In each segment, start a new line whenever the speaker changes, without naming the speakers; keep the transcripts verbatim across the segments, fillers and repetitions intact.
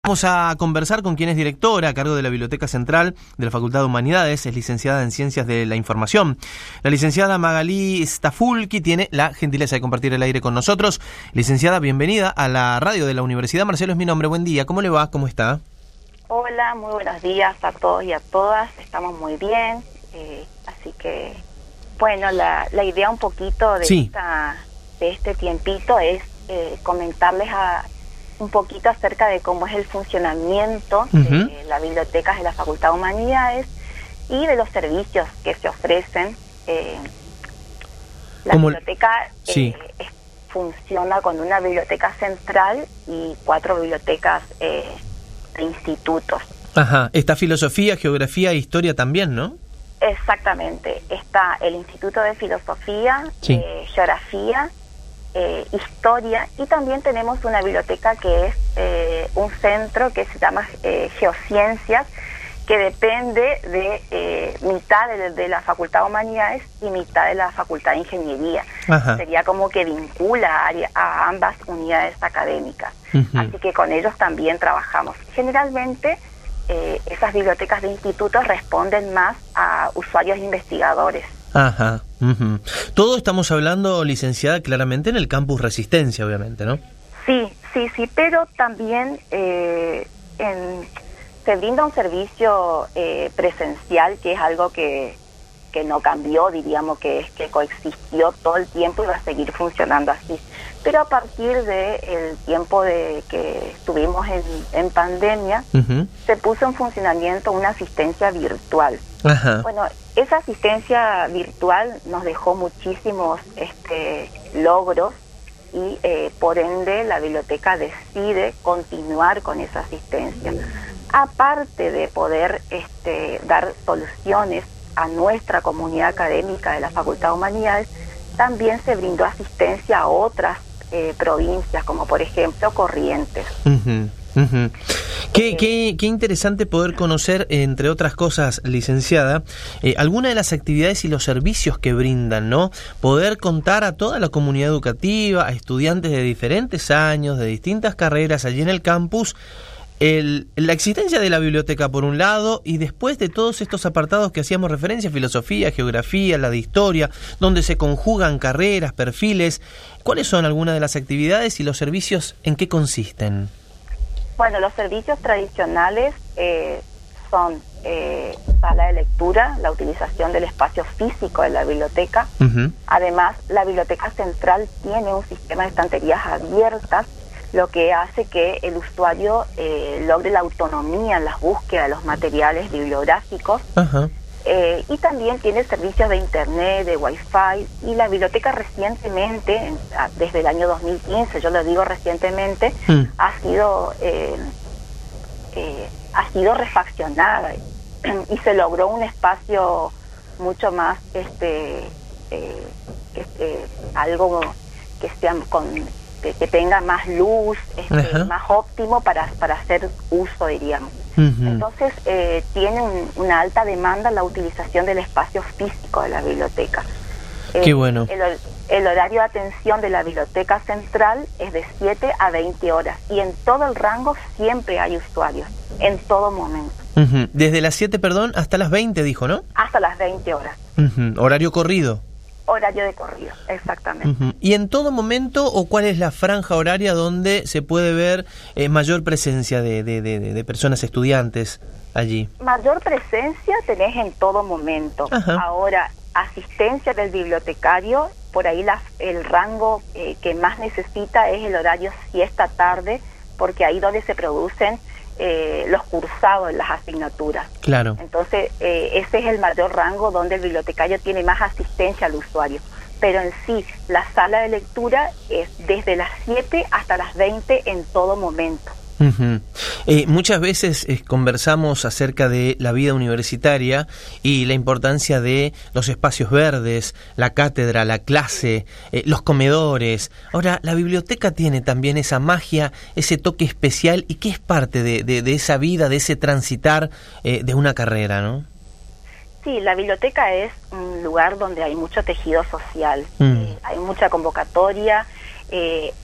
Vamos a conversar con quien es directora a cargo de la Biblioteca Central de la Facultad de Humanidades, es licenciada en Ciencias de la Información. La licenciada Magalí Stafulki tiene la gentileza de compartir el aire con nosotros. Licenciada, bienvenida a la radio de la Universidad. Marcelo es mi nombre, buen día. ¿Cómo le va? ¿Cómo está?
Hola, muy buenos días a todos y a todas. Estamos muy bien, eh, así que, bueno, la, la idea un poquito de,
sí.
esta, de este tiempito es eh, comentarles a un poquito acerca de cómo es el funcionamiento uh-huh. de las bibliotecas de la Facultad de Humanidades y de los servicios que se ofrecen. Eh, la
¿Cómo?
biblioteca eh,
sí.
es, funciona con una biblioteca central y cuatro bibliotecas eh, de institutos.
Ajá, está filosofía, geografía e historia también, ¿no?
Exactamente, está el Instituto de Filosofía,
sí.
eh, Geografía, Eh, historia, y también tenemos una biblioteca que es eh, un centro que se llama eh, Geociencias, que depende de eh, mitad de, de la Facultad de Humanidades y mitad de la Facultad de Ingeniería. Ajá. Sería como que vincula a, a ambas unidades académicas. Uh-huh. Así que con ellos también trabajamos. Generalmente eh, esas bibliotecas de institutos responden más a usuarios investigadores.
Ajá. Uh-huh. Todo estamos hablando, licenciada, claramente en el campus Resistencia, obviamente, ¿no?
Sí, sí, sí, pero también eh, en, se brinda un servicio eh, presencial, que es algo que, que no cambió, diríamos que es que coexistió todo el tiempo y va a seguir funcionando así. Pero a partir del tiempo de que estuvimos en, en pandemia, uh-huh. se puso en funcionamiento una asistencia virtual.
Ajá.
Bueno, esa asistencia virtual nos dejó muchísimos este, logros y eh, por ende la biblioteca decide continuar con esa asistencia. Aparte de poder este, dar soluciones a nuestra comunidad académica de la Facultad de Humanidades, también se brindó asistencia a otras eh, provincias, como por ejemplo Corrientes.
Uh-huh. Uh-huh. Qué, qué, qué interesante poder conocer, entre otras cosas, licenciada, eh, algunas de las actividades y los servicios que brindan, ¿no? Poder contar a toda la comunidad educativa, a estudiantes de diferentes años, de distintas carreras allí en el campus, el, la existencia de la biblioteca por un lado, y después de todos estos apartados que hacíamos referencia, filosofía, geografía, la de historia, donde se conjugan carreras, perfiles. ¿Cuáles son algunas de las actividades y los servicios en qué consisten?
Bueno, los servicios tradicionales eh, son eh, sala de lectura, la utilización del espacio físico de la biblioteca. Uh-huh. Además, la biblioteca central tiene un sistema de estanterías abiertas, lo que hace que el usuario eh, logre la autonomía en las búsquedas de los materiales bibliográficos. Uh-huh. Eh, y también tiene servicios de internet, de wifi, y la biblioteca recientemente, desde el año dos mil quince, yo lo digo recientemente, mm. ha sido eh, eh, ha sido refaccionada y se logró un espacio mucho más este eh, que, eh, algo que sea con que, que tenga más luz, este, uh-huh. más óptimo para para hacer uso, diríamos. Uh-huh. Entonces eh, tiene un, una alta demanda la utilización del espacio físico de la biblioteca.
Qué
eh,
bueno.
El, el horario de atención de la biblioteca central es de siete a veinte horas y en todo el rango siempre hay usuarios, en todo momento.
Uh-huh. Desde las siete, perdón, hasta las veinte, dijo, ¿no?
Hasta las veinte horas.
Uh-huh. Horario corrido.
Horario de corrido, exactamente.
Uh-huh. ¿Y en todo momento o cuál es la franja horaria donde se puede ver eh, mayor presencia de, de, de, de personas estudiantes allí?
Mayor presencia tenés en todo momento. Ajá. Ahora, asistencia del bibliotecario, por ahí la, el rango eh, que más necesita es el horario siesta tarde, porque ahí donde se producen Eh, los cursados en las asignaturas.
Claro.
Entonces, eh, ese es el mayor rango donde el bibliotecario tiene más asistencia al usuario. Pero en sí, la sala de lectura es desde las siete hasta las veinte en todo momento.
Uh-huh. Eh, muchas veces eh, conversamos acerca de la vida universitaria y la importancia de los espacios verdes, la cátedra, la clase, eh, los comedores. Ahora, la biblioteca tiene también esa magia, ese toque especial, y que es parte de, de, de esa vida, de ese transitar eh, de una carrera, ¿no?
Sí, la biblioteca es un lugar donde hay mucho tejido social, mm. eh, hay mucha convocatoria, eh,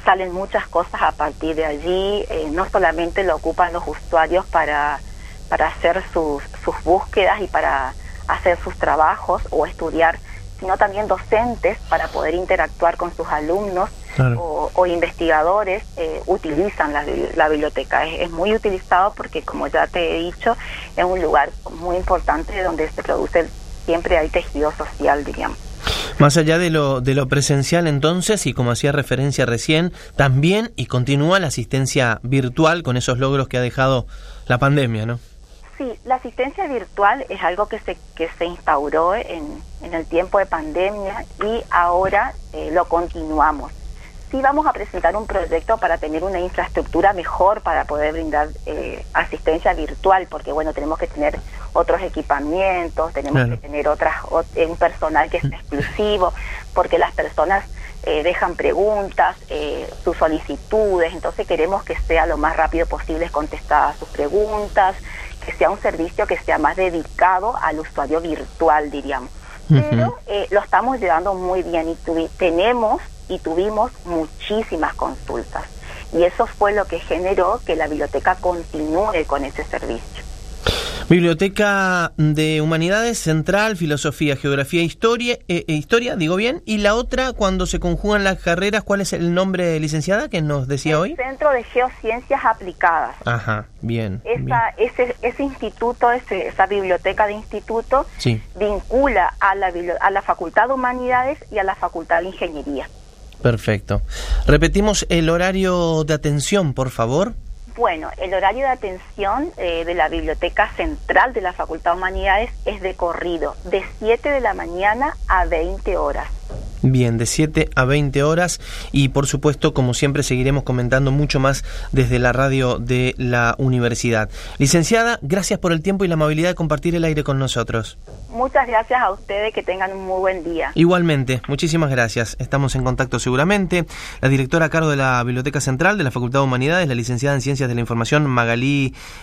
salen muchas cosas a partir de allí. Eh, no solamente lo ocupan los usuarios para, para hacer sus, sus búsquedas y para hacer sus trabajos o estudiar, sino también docentes para poder interactuar con sus alumnos. Claro. o, o investigadores eh, utilizan la, la biblioteca. Es, es muy utilizado porque, como ya te he dicho, es un lugar muy importante donde se produce, siempre hay tejido social, diríamos.
Más allá de lo, de lo presencial, entonces, y como hacía referencia recién, también y continúa la asistencia virtual con esos logros que ha dejado la pandemia, ¿no?
Sí, la asistencia virtual es algo que se que se instauró en, en el tiempo de pandemia y ahora eh, lo continuamos. Sí vamos a presentar un proyecto para tener una infraestructura mejor para poder brindar eh, asistencia virtual, porque bueno, tenemos que tener otros equipamientos, tenemos claro. que tener otras ot- un personal que es exclusivo, porque las personas eh, dejan preguntas, eh, sus solicitudes, entonces queremos que sea lo más rápido posible contestadas sus preguntas, que sea un servicio que sea más dedicado al usuario virtual, diríamos. Uh-huh. Pero eh, lo estamos llevando muy bien y tuvi- tenemos y tuvimos muchísimas consultas. Y eso fue lo que generó que la biblioteca continúe con ese servicio.
Biblioteca de Humanidades Central, Filosofía, Geografía e Historia, eh, Historia, digo bien, y la otra, cuando se conjugan las carreras, ¿cuál es el nombre, licenciada, que nos decía
el
hoy?
Centro de Geociencias Aplicadas.
Ajá, bien.
Esa,
bien.
Ese, ese instituto, ese, esa biblioteca de instituto,
sí.
vincula a la, a la Facultad de Humanidades y a la Facultad de Ingeniería.
Perfecto. Repetimos el horario de atención, por favor.
Bueno, el horario de atención eh, de la Biblioteca Central de la Facultad de Humanidades es de corrido, de siete de la mañana a veinte horas.
Bien, de siete a veinte horas y por supuesto, como siempre, seguiremos comentando mucho más desde la radio de la universidad. Licenciada, gracias por el tiempo y la amabilidad de compartir el aire con nosotros.
Muchas gracias a ustedes, que tengan un muy buen día.
Igualmente, muchísimas gracias. Estamos en contacto seguramente. La directora a cargo de la Biblioteca Central de la Facultad de Humanidades, la licenciada en Ciencias de la Información, Magalí